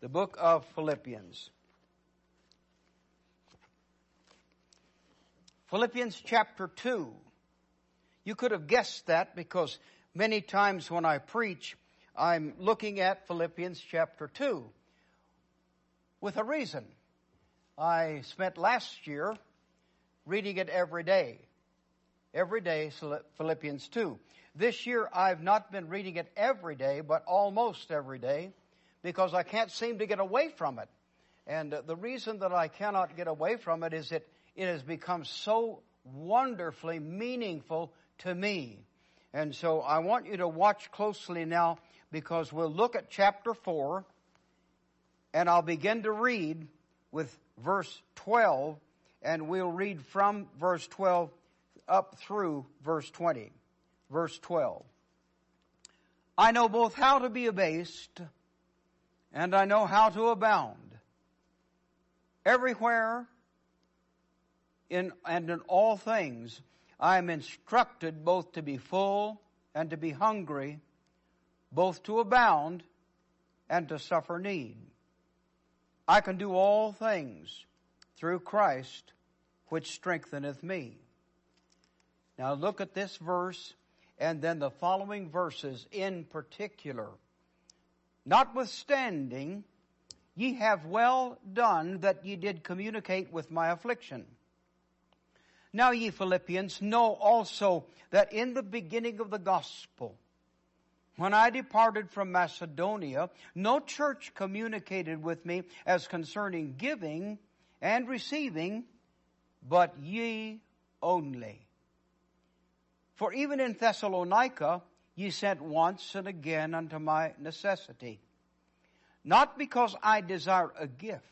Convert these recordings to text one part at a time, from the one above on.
the book of Philippians. Philippians chapter 2. You could have guessed that because many times when I preach, I'm looking at Philippians chapter 2 with a reason. I spent last year reading it every day. Every day, Philippians 2. This year, I've not been reading it every day, but almost every day, because I can't seem to get away from it. And the reason that I cannot get away from it is that it has become so wonderfully meaningful to me. And so I want you to watch closely now, because we'll look at chapter 4, and I'll begin to read with verse 12, and we'll read from verse 12 up through verse 20. Verse 12. I know both how to be abased, and I know how to abound. Everywhere and in all things I am instructed both to be full and to be hungry, both to abound and to suffer need. I can do all things through Christ, which strengtheneth me. Now look at this verse and then the following verses in particular. Notwithstanding, ye have well done that ye did communicate with my affliction. Now ye Philippians know also that in the beginning of the gospel, when I departed from Macedonia, no church communicated with me as concerning giving and receiving, but ye only. For even in Thessalonica ye sent once and again unto my necessity, not because I desire a gift,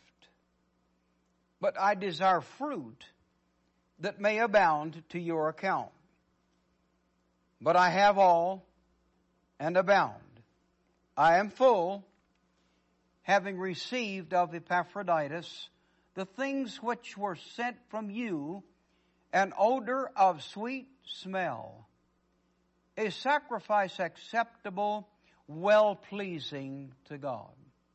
but I desire fruit that may abound to your account. But I have all and abound. I am full, having received of Epaphroditus the things which were sent from you, an odor of sweet smell, a sacrifice acceptable, well-pleasing to God.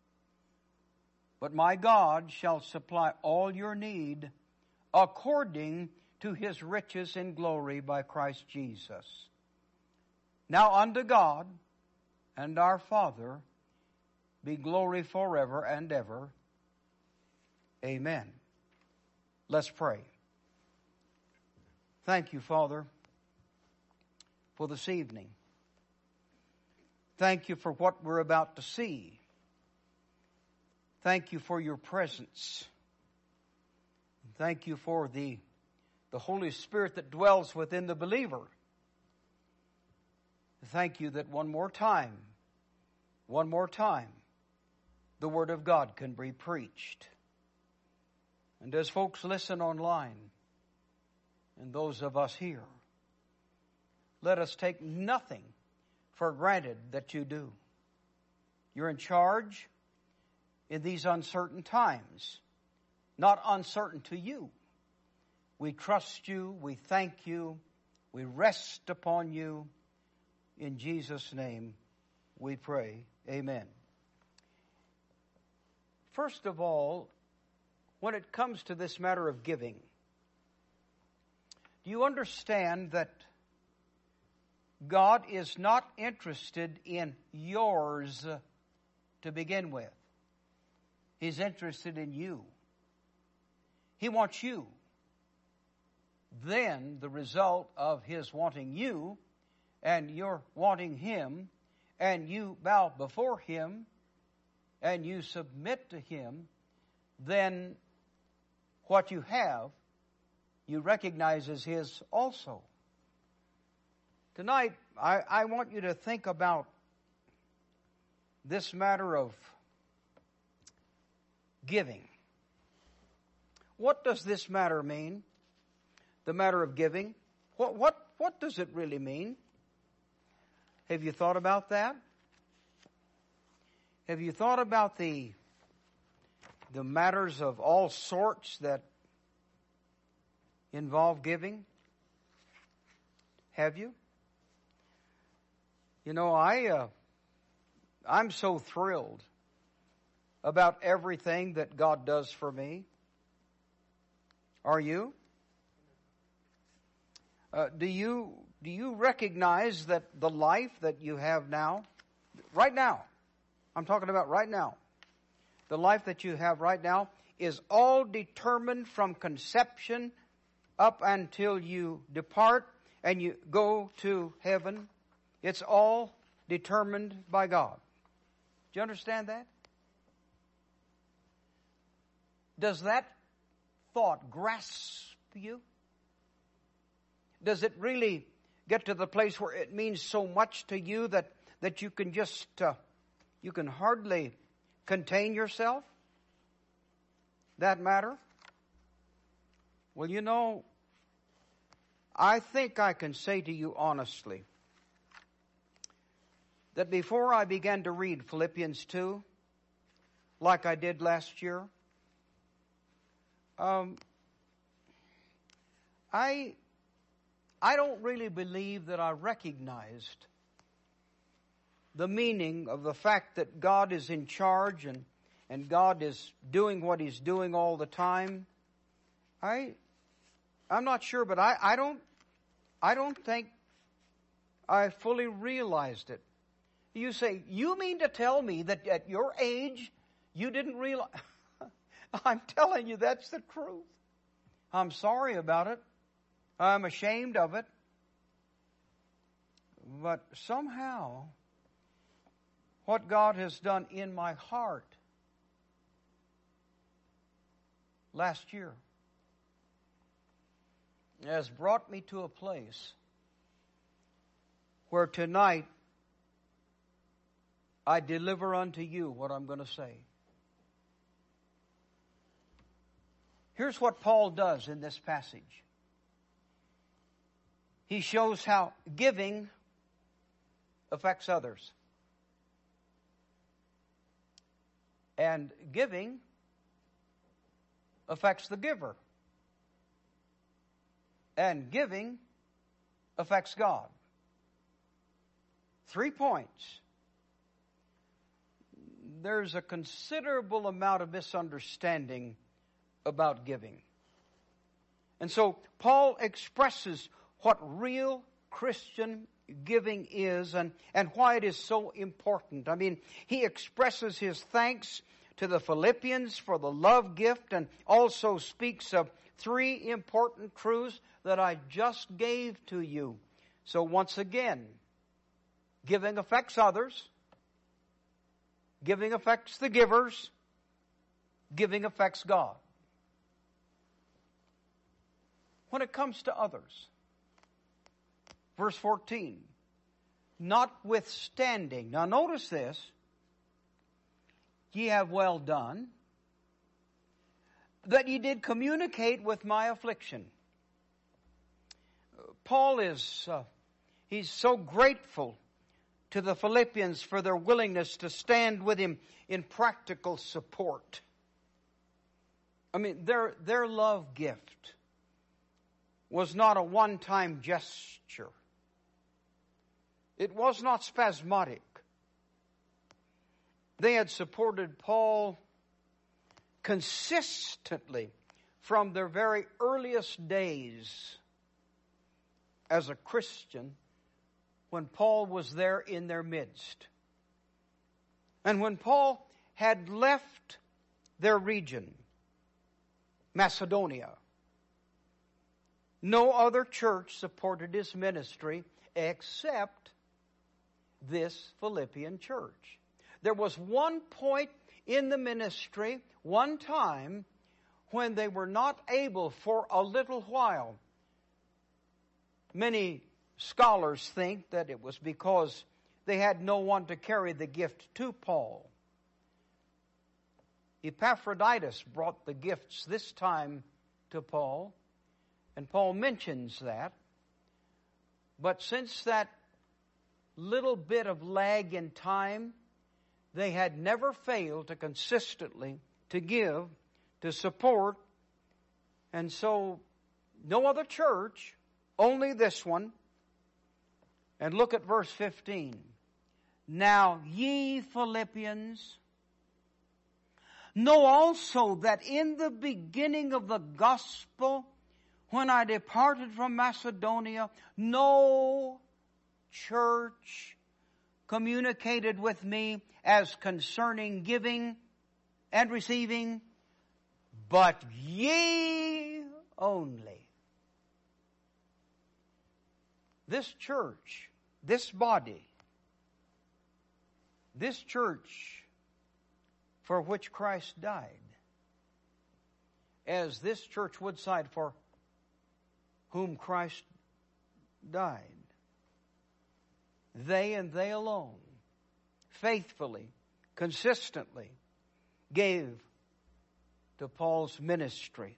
But my God shall supply all your need according to his riches in glory by Christ Jesus. Now unto God and our Father be glory forever and ever. Amen. Let's pray. Thank you, Father, for this evening. Thank you for what we're about to see. Thank you for your presence. Thank you for the Holy Spirit that dwells within the believer. Thank you that one more time, the Word of God can be preached. And as folks listen online, and those of us here, let us take nothing for granted that you do. You're in charge in these uncertain times, not uncertain to you. We trust you, we thank you, we rest upon you. In Jesus' name we pray. Amen. First of all, when it comes to this matter of giving, do you understand that God is not interested in yours to begin with? He's interested in you. He wants you. Then the result of His wanting you and you're wanting Him, and you bow before Him and you submit to Him, then what you have, you recognize as His also. Tonight, I want you to think about this matter of giving. What does this matter mean? The matter of giving? What does it really mean? Have you thought about that? Have you thought about the matters of all sorts that involve giving? Have you? You know, I'm so thrilled about everything that God does for me? Are you? Do you recognize that the life that you have now, right now, I'm talking about right now, the life that you have right now is all determined from conception up until you depart and you go to heaven? It's all determined by God. Do you understand that? Does that thought grasp you? Does it really get to the place where it means so much to you that you can just, you can hardly contain yourself? That matter? Well, you know, I think I can say to you honestly that before I began to read Philippians 2, like I did last year, I don't really believe that I recognized the meaning of the fact that God is in charge and God is doing what He's doing all the time. I'm not sure, but I don't think I fully realized it. You say, you mean to tell me that at your age you didn't realize? I'm telling you, that's the truth. I'm sorry about it. I'm ashamed of it. But somehow, what God has done in my heart last year has brought me to a place where tonight I deliver unto you what I'm going to say. Here's what Paul does in this passage. He shows how giving affects others. And giving affects the giver. And giving affects God. 3 points. There's a considerable amount of misunderstanding about giving. And so Paul expresses what real Christian giving is and why it is so important. I mean, he expresses his thanks to the Philippians for the love gift and also speaks of 3 important truths that I just gave to you. So once again, giving affects others. Giving affects the givers. Giving affects God. When it comes to others, verse 14, notwithstanding. Now notice this. Ye have well done, that ye did communicate with my affliction. Paul he's so grateful to the Philippians for their willingness to stand with him in practical support. I mean, their love gift was not a one-time gesture. It was not spasmodic. They had supported Paul consistently from their very earliest days as a Christian when Paul was there in their midst. And when Paul had left their region, Macedonia, no other church supported his ministry except this Philippian church. There was one point in the ministry, one time, when they were not able for a little while. Many scholars think that it was because they had no one to carry the gift to Paul. Epaphroditus brought the gifts this time to Paul, and Paul mentions that. But since that little bit of lag in time, they had never failed to consistently to give, to support, and so no other church, only this one. And look at verse 15. Now ye Philippians Know also that in the beginning of the gospel, when I departed from Macedonia, no church communicated with me as concerning giving and receiving, but ye only. This church, this body, this church for which Christ died, as this church Woodside for whom Christ died, they and they alone faithfully, consistently gave to Paul's ministry.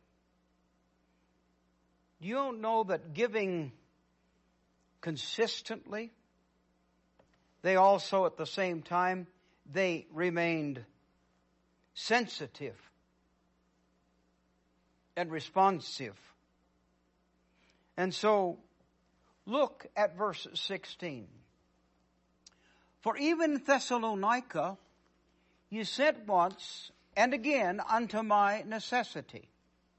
You don't know that giving consistently, they also at the same time, they remained sensitive and responsive. And so, look at verse 16. For even in Thessalonica, you sent once and again unto my necessity.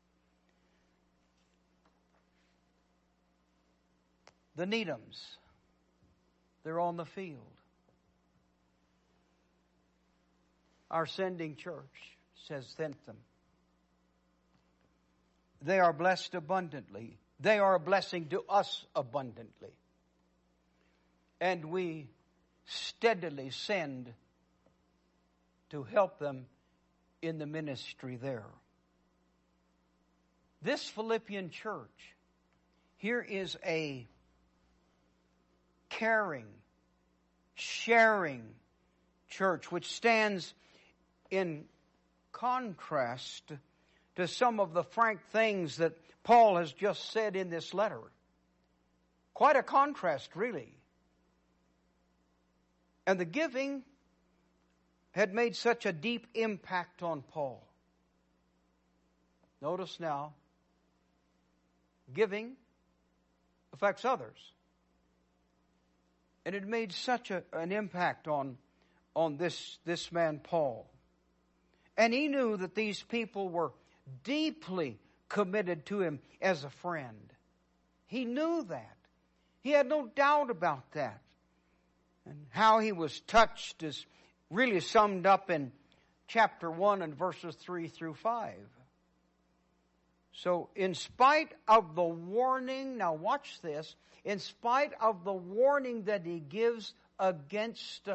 The Needhams, they're on the field. Our sending church says sent them. They are blessed abundantly. They are a blessing to us abundantly. And we steadily send to help them in the ministry there. This Philippian church, here is a caring, sharing church which stands in contrast to some of the frank things that Paul has just said in this letter. Quite a contrast, really. And the giving had made such a deep impact on Paul. Notice now, giving affects others. And it made such an impact on this man Paul. And he knew that these people were deeply committed to him as a friend. He knew that. He had no doubt about that. And how he was touched is really summed up in chapter 1 and verses 3 through 5. So in spite of the warning, now watch this, in spite of the warning that he gives against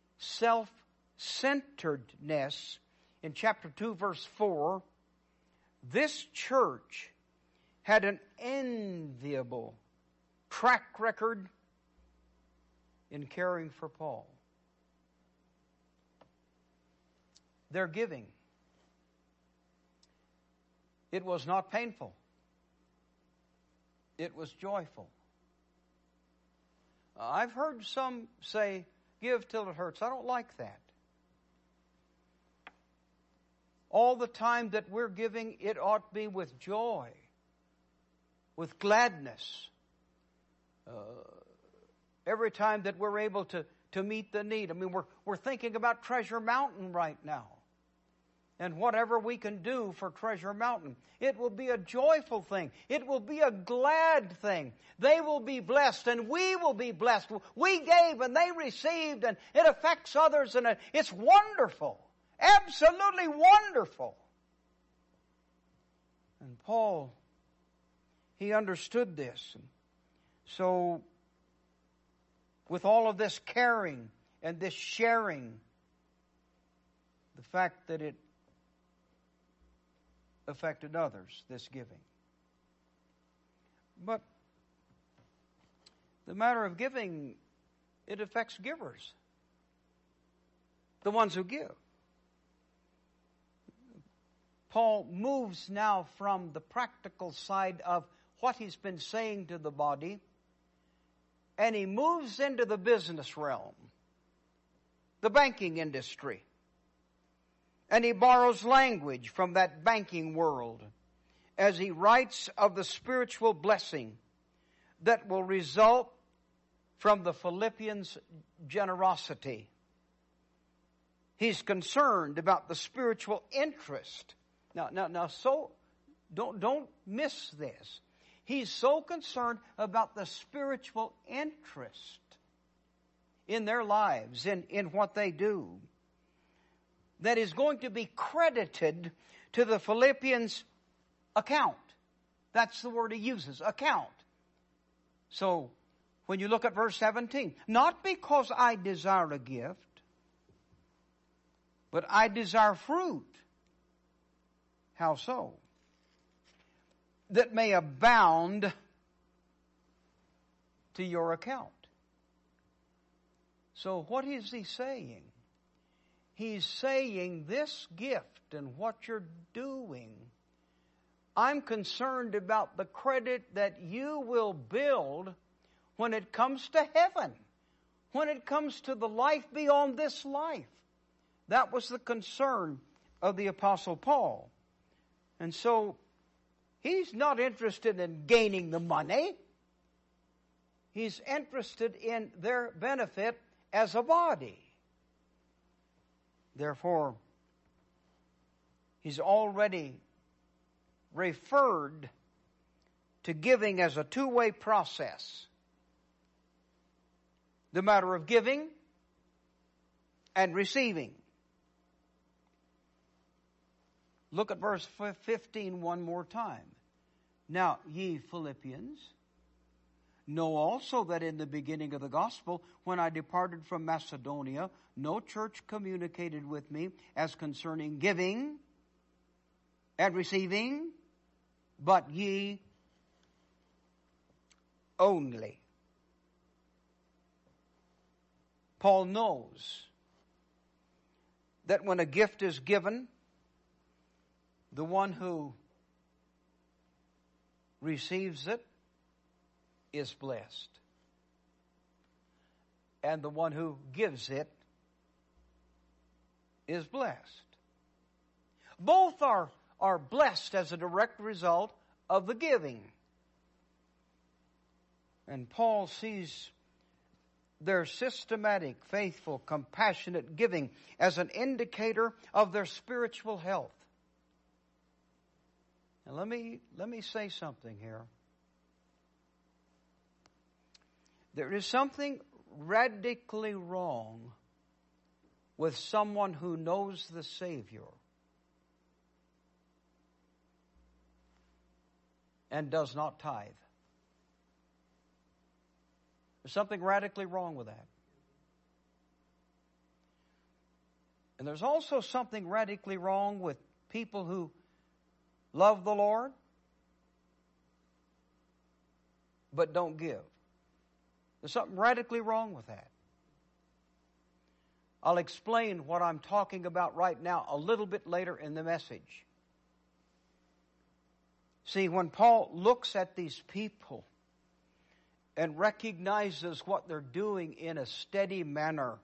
self-centeredness, in chapter 2 verse 4, this church had an enviable track record in caring for Paul. Their giving, it was not painful. It was joyful. I've heard some say, give till it hurts. I don't like that. All the time that we're giving, it ought to be with joy, with gladness. Every time that we're able to meet the need. I mean, we're thinking about Treasure Mountain right now. And whatever we can do for Treasure Mountain, it will be a joyful thing. It will be a glad thing. They will be blessed and we will be blessed. We gave and they received and it affects others and it's wonderful. Absolutely wonderful. And Paul, he understood this. And so, with all of this caring and this sharing, the fact that it affected others, this giving. But the matter of giving, it affects givers. The ones who give. Paul moves now from the practical side of what he's been saying to the body, and he moves into the business realm, the banking industry. And he borrows language from that banking world as he writes of the spiritual blessing that will result from the Philippians' generosity. He's concerned about the spiritual interest. Now, so don't miss this. He's so concerned about the spiritual interest in their lives, in what they do, that is going to be credited to the Philippians' account. That's the word he uses, account. So, when you look at verse 17, not because I desire a gift, but I desire fruit. How so? That may abound to your account. So what is he saying? He's saying this gift and what you're doing, I'm concerned about the credit that you will build when it comes to heaven, when it comes to the life beyond this life. That was the concern of the Apostle Paul. And so, he's not interested in gaining the money. He's interested in their benefit as a body. Therefore, he's already referred to giving as a two-way process. The matter of giving and receiving. Look at verse 15 one more time. Now, ye Philippians, know also that in the beginning of the gospel, when I departed from Macedonia, no church communicated with me as concerning giving and receiving, but ye only. Paul knows that when a gift is given, the one who receives it is blessed. And the one who gives it is blessed. Both are blessed as a direct result of the giving. And Paul sees their systematic, faithful, compassionate giving as an indicator of their spiritual health. Now let me say something here. There is something radically wrong with someone who knows the Savior and does not tithe. There's something radically wrong with that. And there's also something radically wrong with people who love the Lord but don't give. There's something radically wrong with that. I'll explain what I'm talking about right now a little bit later in the message. See, when Paul looks at these people and recognizes what they're doing in a steady manner,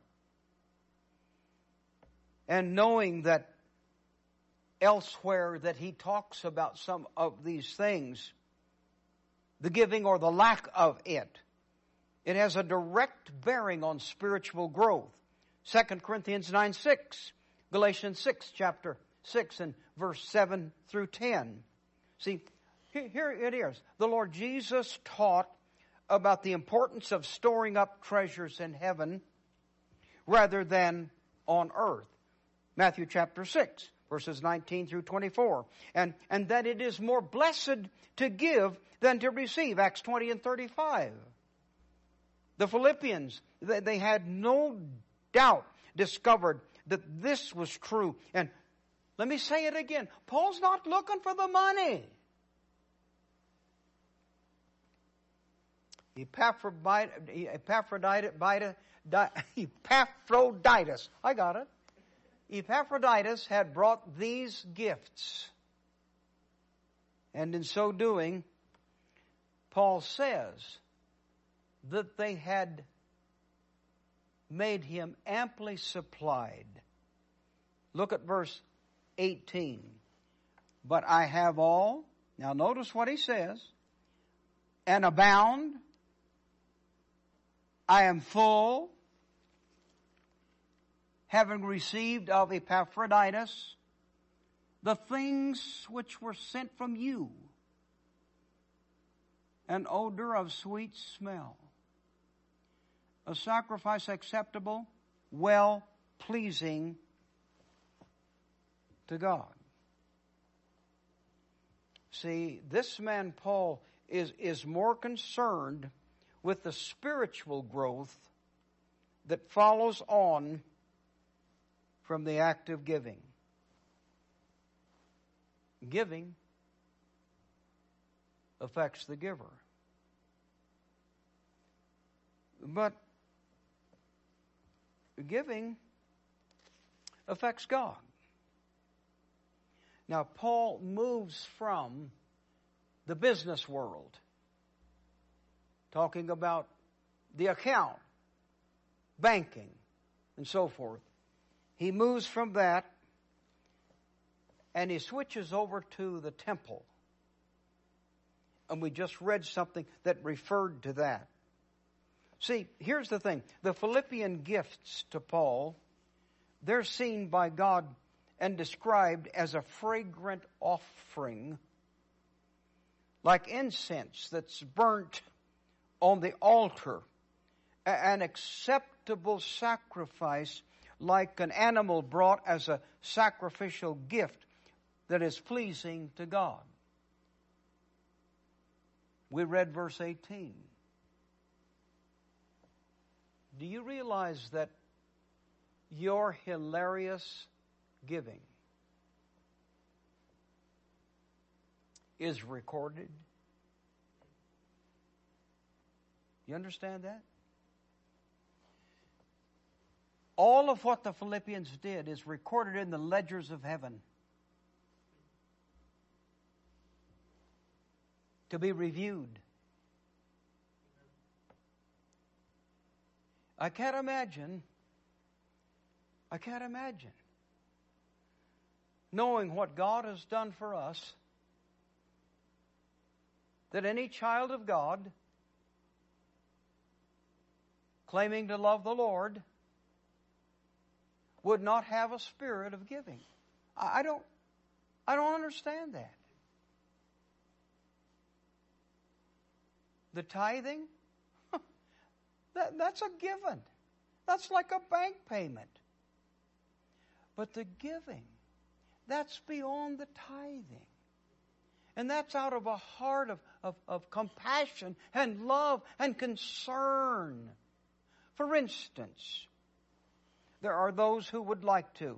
and knowing that elsewhere that he talks about some of these things, the giving or the lack of it, it has a direct bearing on spiritual growth. 2 Corinthians 9:6, Galatians 6, chapter 6 and verse 7 through 10. See, here it is. The Lord Jesus taught about the importance of storing up treasures in heaven rather than on earth. Matthew chapter 6, verses 19 through 24. And that it is more blessed to give than to receive. Acts 20 and 35. The Philippians, they had no doubt discovered that this was true. And let me say it again. Paul's not looking for the money. Epaphroditus. I got it. Epaphroditus had brought these gifts. And in so doing, Paul says that they had made him amply supplied. Look at verse 18. But I have all. Now notice what he says. And abound. I am full. having received of Epaphroditus the things which were sent from you, an odor of sweet smell, a sacrifice acceptable, well pleasing to God. See, this man Paul is more concerned with the spiritual growth that follows on from the act of giving. Giving affects the giver. But giving affects God. Now, Paul moves from the business world, talking about the account, banking, and so forth. He moves from that and he switches over to the temple. And we just read something that referred to that. See, here's the thing. The Philippian gifts to Paul, they're seen by God and described as a fragrant offering, like incense that's burnt on the altar, an acceptable sacrifice like an animal brought as a sacrificial gift that is pleasing to God. We read verse 18. Do you realize that your hilarious giving is recorded? You understand that? All of what the Philippians did is recorded in the ledgers of heaven to be reviewed. I can't imagine knowing what God has done for us, that any child of God claiming to love the Lord would not have a spirit of giving. I don't understand that. The tithing, that's a given. That's like a bank payment. But the giving, that's beyond the tithing. And that's out of a heart of compassion and love and concern. For instance, there are those who would like to.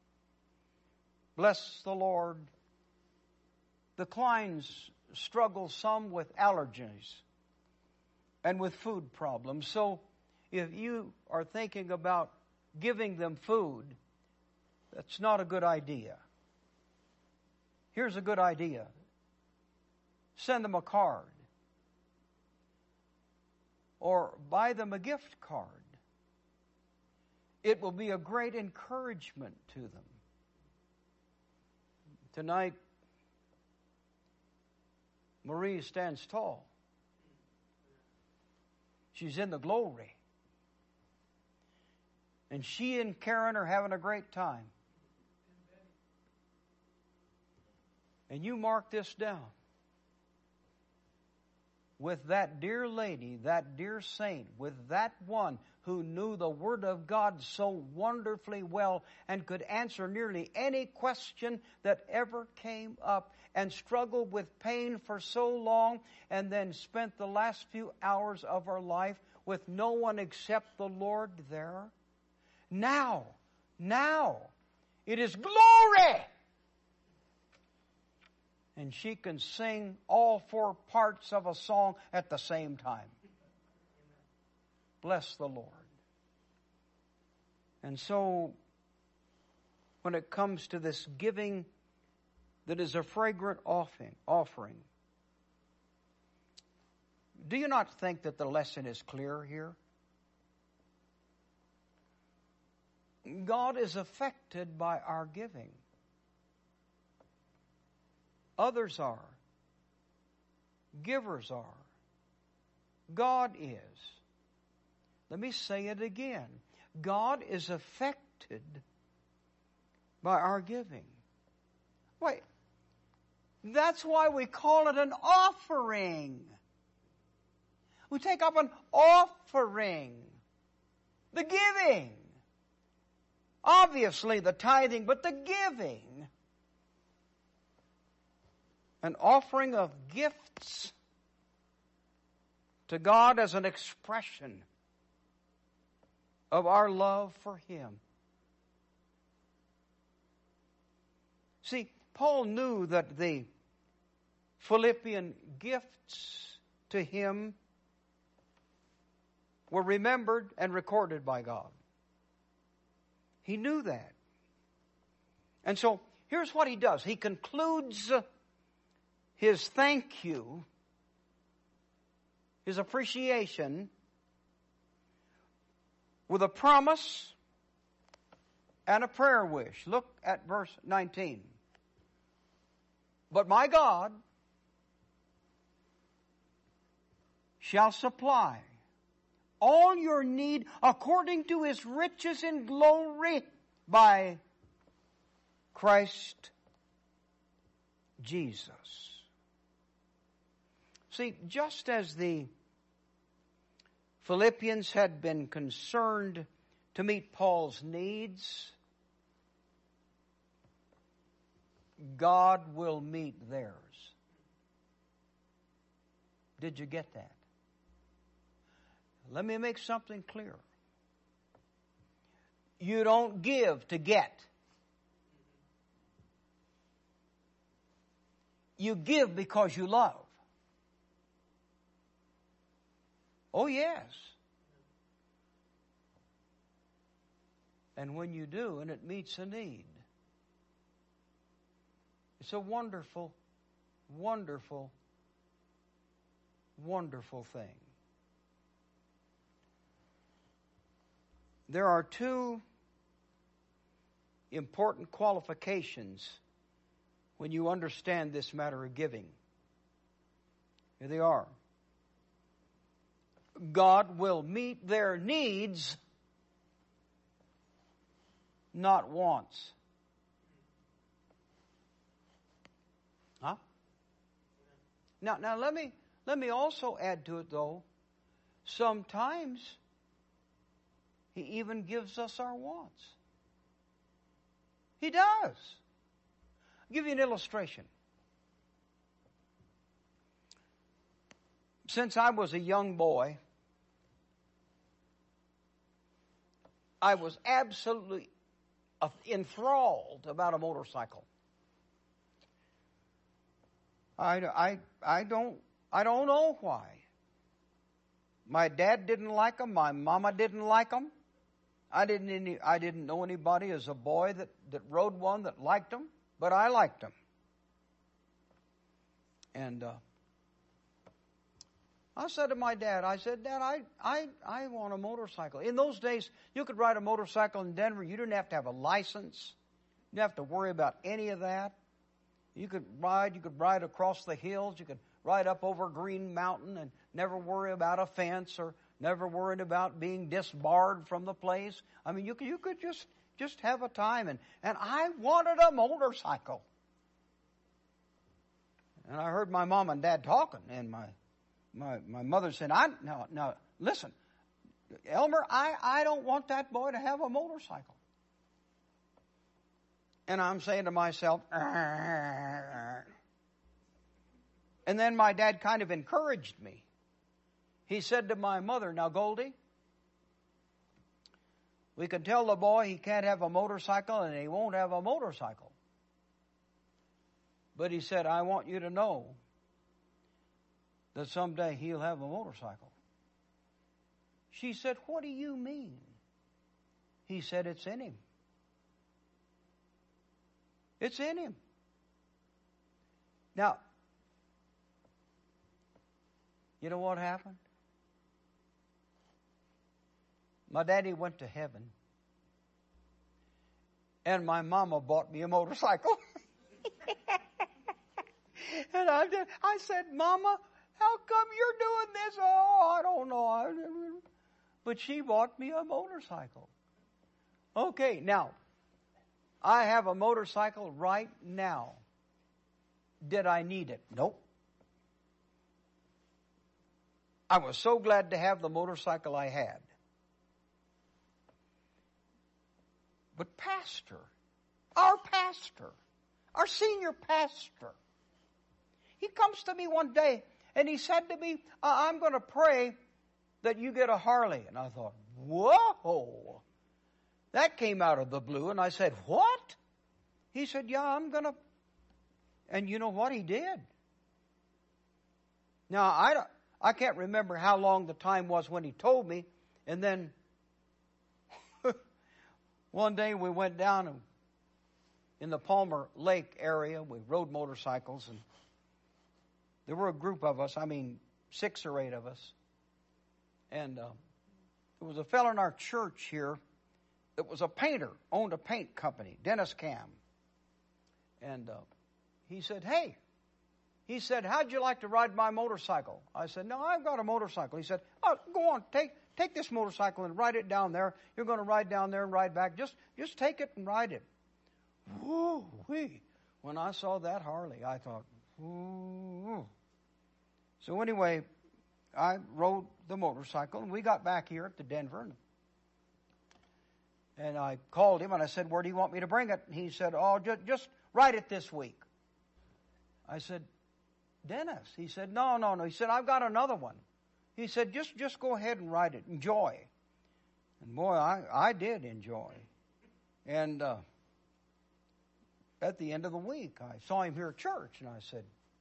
Bless the Lord. The Kleins struggle some with allergies and with food problems. So if you are thinking about giving them food, that's not a good idea. Here's a good idea. Send them a card. Or buy them a gift card. It will be a great encouragement to them. Tonight, Marie stands tall. She's in the glory. And she and Karen are having a great time. And you mark this down. With that dear lady, that dear saint, with that one who knew the Word of God so wonderfully well and could answer nearly any question that ever came up, and struggled with pain for so long, and then spent the last few hours of her life with no one except the Lord there. Now, it is glory! And she can sing all four parts of a song at the same time. Bless the Lord. And so, when it comes to this giving that is a fragrant offering, do you not think that the lesson is clear here? God is affected by our giving. Others are. Givers are. God is. Let me say it again. God is affected accepted by our giving. Wait, that's why we call it an offering. We take up an offering. The giving. Obviously the tithing, but the giving. An offering of gifts to God as an expression of our love for Him. See, Paul knew that the Philippian gifts to him were remembered and recorded by God. He knew that. And so, here's what he does. He concludes his thank you, his appreciation, with a promise and a prayer wish. Look at verse 19. But my God shall supply all your need according to His riches in glory by Christ Jesus. See, just as the Philippians had been concerned to meet Paul's needs, God will meet theirs. Did you get that? Let me make something clear. You don't give to get. You give because you love. Oh, yes. And when you do, and it meets a need, it's a wonderful, wonderful, wonderful thing. There are two important qualifications when you understand this matter of giving. Here they are. God will meet their needs, not wants. Huh? Now let me also add to it, though. Sometimes He even gives us our wants. He does. I'll give you an illustration. Since I was a young boy, I was absolutely enthralled about a motorcycle. I don't know why. My dad didn't like them. My mama didn't like them. I didn't know anybody as a boy that rode one that liked them, but I liked them. And I said to my dad, Dad, I want a motorcycle. In those days, you could ride a motorcycle in Denver. You didn't have to have a license. You didn't have to worry about any of that. You could ride across the hills. You could ride up over Green Mountain and never worry about a fence or never worried about being disbarred from the place. I mean, you could just have a time. And I wanted a motorcycle. And I heard my mom and dad talking, and my mother said, now, listen, Elmer, I don't want that boy to have a motorcycle. And I'm saying to myself, and then my dad kind of encouraged me. He said to my mother, now, Goldie, we can tell the boy he can't have a motorcycle and he won't have a motorcycle. But he said, I want you to know that someday he'll have a motorcycle. She said, what do you mean? He said, it's in him. It's in him. Now, you know what happened? My daddy went to heaven, and my mama bought me a motorcycle. And I said, Mama, how come you're doing this? Oh, I don't know. But she bought me a motorcycle. Okay, now, I have a motorcycle right now. Did I need it? Nope. I was so glad to have the motorcycle I had. But our senior pastor, he comes to me one day and he said to me, I'm going to pray that you get a Harley. And I thought, whoa, that came out of the blue. And I said, what? He said, yeah, I'm going to. And you know what? He did. Now, I can't remember how long the time was when he told me. And then one day we went down in the Palmer Lake area. We rode motorcycles. And there were a group of us, 6 or 8 of us. And there was a fellow in our church here that was a painter, owned a paint company, Dennis Cam. And he said, hey, how'd you like to ride my motorcycle? I said, no, I've got a motorcycle. He said, oh, go on, take this motorcycle and ride it down there. You're going to ride down there and ride back. Just take it and ride it. Woo-wee. When I saw that Harley, I thought, ooh. So anyway, I rode the motorcycle, and we got back here to Denver. And I called him, and I said, where do you want me to bring it? And he said, oh, just ride it this week. I said, Dennis. He said, no. He said, I've got another one. He said, just go ahead and ride it. Enjoy. And boy, I did enjoy. And at the end of the week, I saw him here at church, and I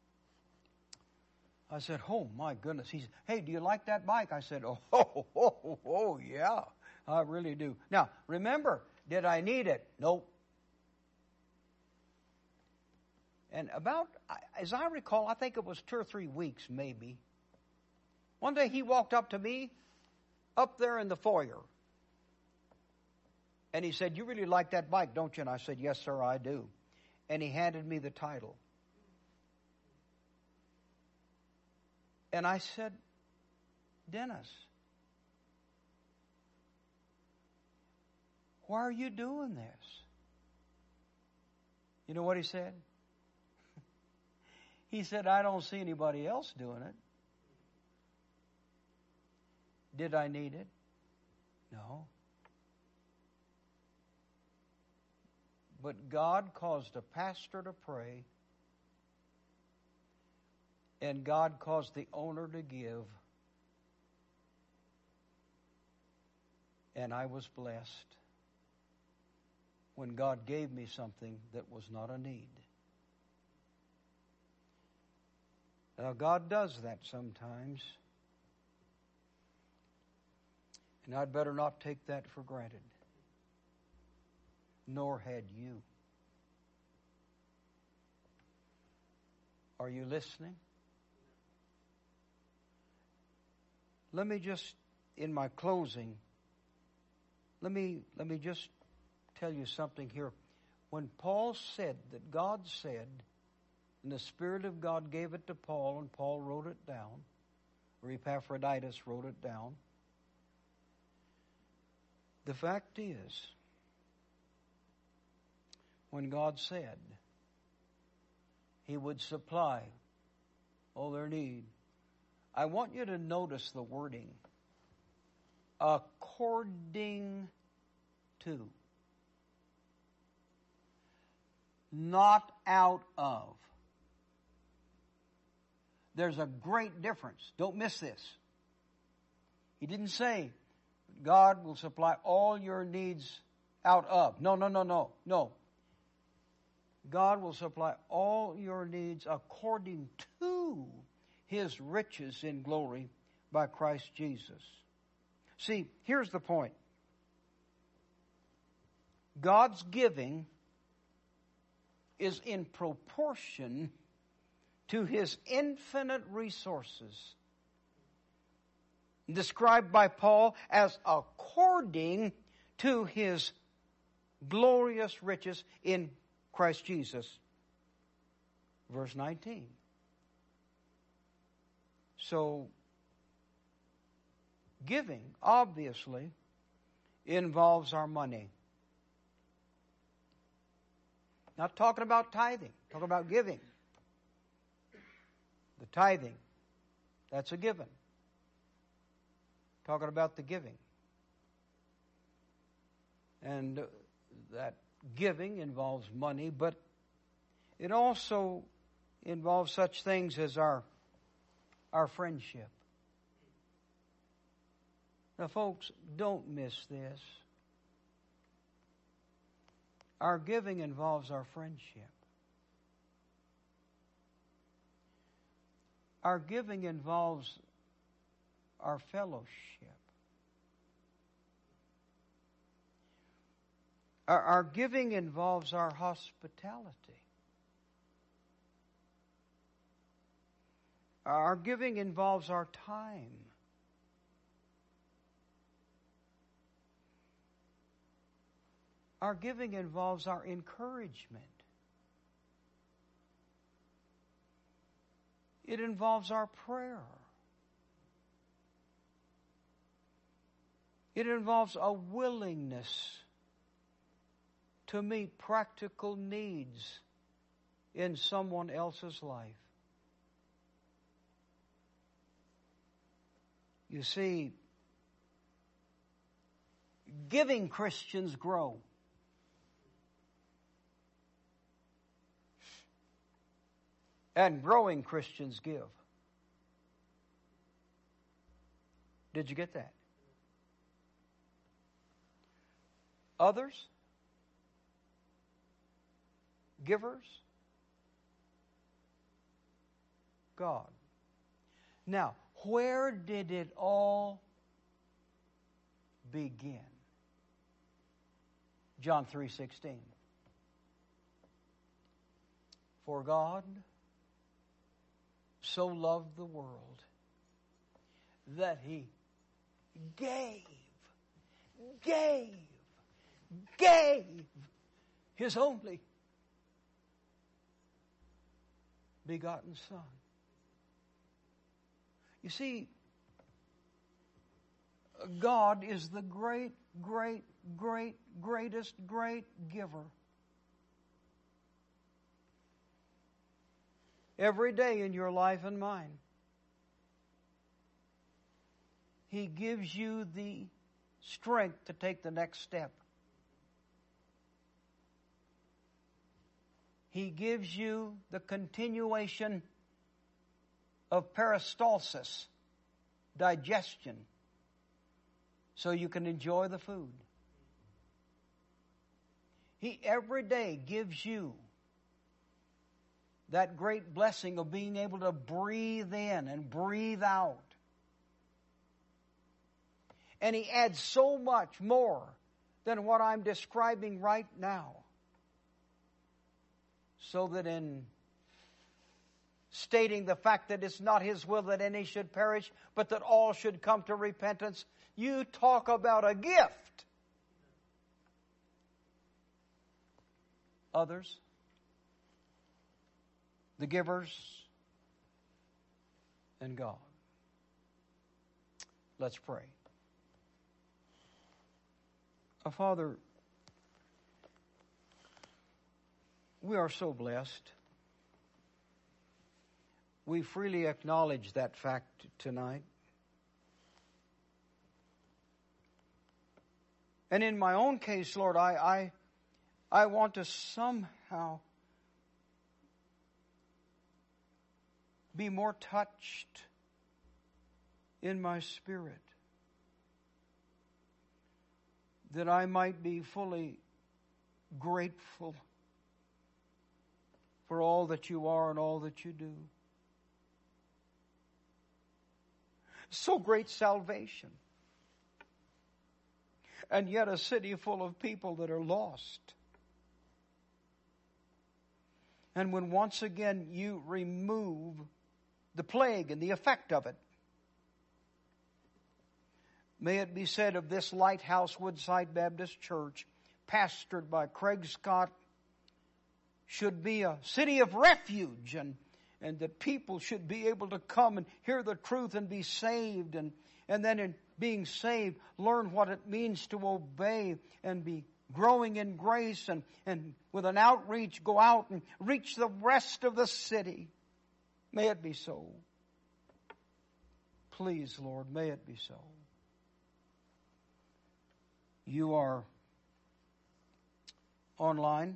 said, oh, my goodness. He said, hey, do you like that bike? I said, oh, yeah, I really do. Now, remember, did I need it? Nope. And as I recall, I think it was 2 or 3 weeks maybe, one day he walked up to me up there in the foyer. And he said, you really like that bike, don't you? And I said, yes, sir, I do. And he handed me the title. And I said, Dennis, why are you doing this? You know what he said? He said, I don't see anybody else doing it. Did I need it? No. But God caused a pastor to pray, and God caused the owner to give, and I was blessed when God gave me something that was not a need. Now, God does that sometimes, and I'd better not take that for granted. Nor had you. Are you listening? Let me just, in my closing, let me just tell you something here. When Paul said that God said, and the Spirit of God gave it to Paul, and Paul wrote it down, or Epaphroditus wrote it down, the fact is, when God said He would supply all their need, I want you to notice the wording, according to, not out of. There's a great difference. Don't miss this. He didn't say God will supply all your needs out of. No. God will supply all your needs according to His riches in glory by Christ Jesus. See, here's the point. God's giving is in proportion to His infinite resources, described by Paul as according to His glorious riches in Christ Jesus. Verse 19. So, giving obviously involves our money. Not talking about tithing. Talking about giving. The tithing, that's a given. Talking about the giving. And that giving involves money, but it also involves such things as our friendship. Now, folks, don't miss this. Our giving involves our friendship. Our giving involves our fellowship. Our giving involves our hospitality. Our giving involves our time. Our giving involves our encouragement. It involves our prayer. It involves a willingness to meet practical needs in someone else's life. You see, giving Christians grow. And growing Christians give. Did you get that? Others? Givers? God. Now, where did it all begin? John 3:16. For God so loved the world that He gave His only begotten Son. You see, God is the greatest giver. Every day in your life and mine, He gives you the strength to take the next step. He gives you the continuation of peristalsis, digestion, so you can enjoy the food. He every day gives you that great blessing of being able to breathe in and breathe out. And He adds so much more than what I'm describing right now. So that in stating the fact that it's not His will that any should perish, but that all should come to repentance, you talk about a gift. Others, the givers, and God. Let's pray. Father, we are so blessed. We freely acknowledge that fact tonight. And in my own case, Lord, I want to somehow be more touched in my spirit, that I might be fully grateful for all that You are and all that You do. So great salvation. And yet a city full of people that are lost. And when once again You remove the plague and the effect of it, may it be said of this Lighthouse Woodside Baptist Church, pastored by Craig Scott, should be a city of refuge, and that people should be able to come and hear the truth and be saved, and then in being saved, learn what it means to obey and be growing in grace and with an outreach, go out and reach the rest of the city. May it be so. Please, Lord, may it be so. You are online,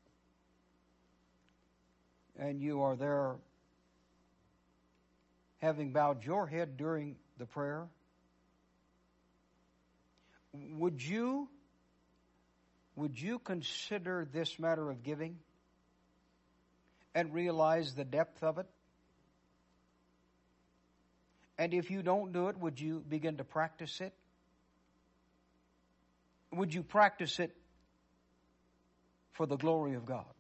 and you are there having bowed your head during the prayer. Would you consider this matter of giving and realize the depth of it? And if you don't do it, would you begin to practice it? Would you practice it for the glory of God?